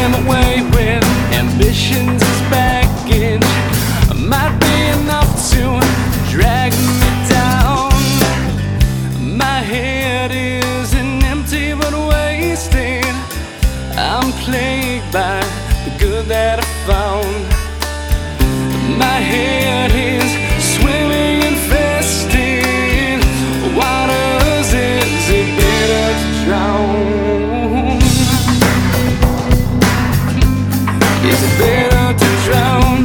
swim away with ambitions as baggage might be enough to drag me down. My head isn't empty but wasted. I'm plagued by the good that I found. My head is swimming infested waters. Is it better to drown? Is it better to drown?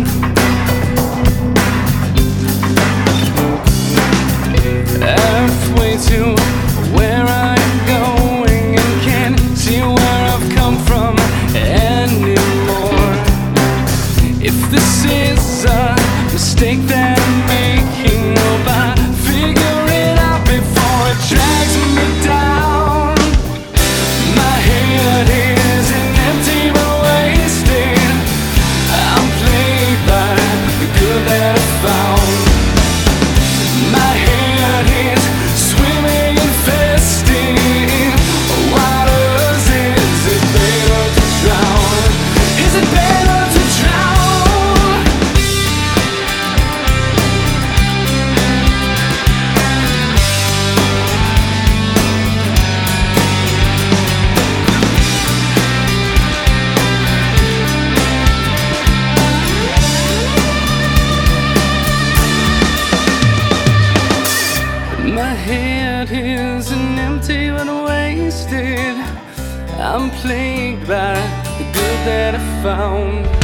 Halfway to where I'm going and can't see where I've come from anymore. If this is a mistake that I'm making, hope I figure it out before it drags me down. My head isn't empty but wasted. I'm plagued by the good that I found. My head is swimming infested waters. Is it better to drown? Is it better to drown? My head isn't empty but wasted. I'm plagued by the good that I found.